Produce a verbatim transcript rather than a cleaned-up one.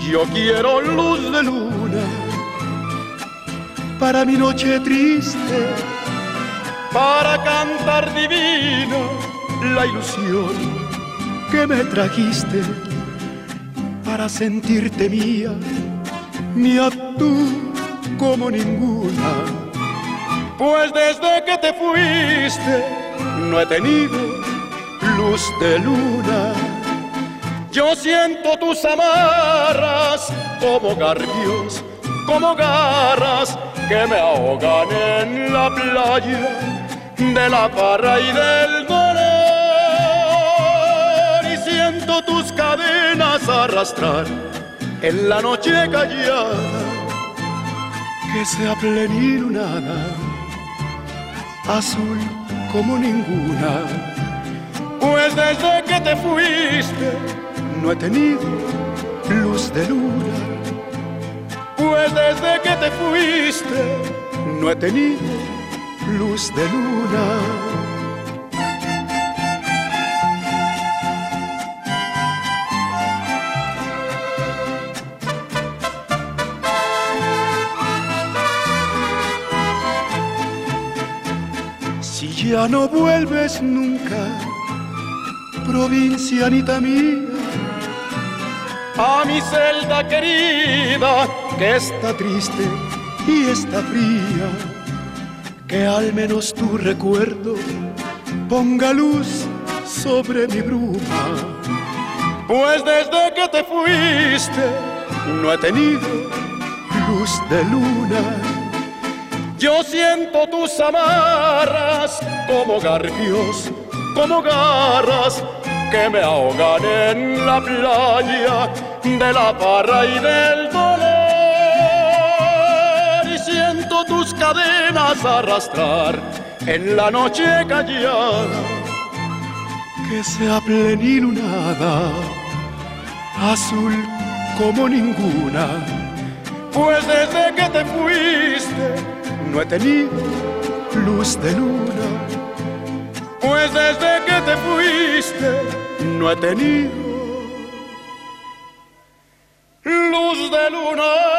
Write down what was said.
Yo quiero luz de luna para mi noche triste, para cantar divina la ilusión que me trajiste, para sentirte mía, mía tú como ninguna. Pues desde que te fuiste no he tenido luz de luna. Yo siento tus amarras como garfios, como garras que me ahogan en la playa de la parra y del dolor. Y siento tus cadenas arrastrar en la noche callada que sea plenilunada, azul como ninguna. Pues desde que te fuiste no he tenido luz de luna. Pues desde que te fuiste no he tenido luz de luna. Si ya no vuelves nunca, provincianita mía, a mi celda querida, que está triste y está fría, que al menos tu recuerdo ponga luz sobre mi bruma. Pues desde que te fuiste no he tenido luz de luna. Yo siento tus amarras como garfios, como garras que me ahogan en la playa de la parra y del dolor. Y siento tus cadenas arrastrar en la noche callada que sea plenilunada, azul como ninguna. Pues desde que te fuiste no he tenido luz de luna. Pues desde que te fuiste no he tenido luz de luna.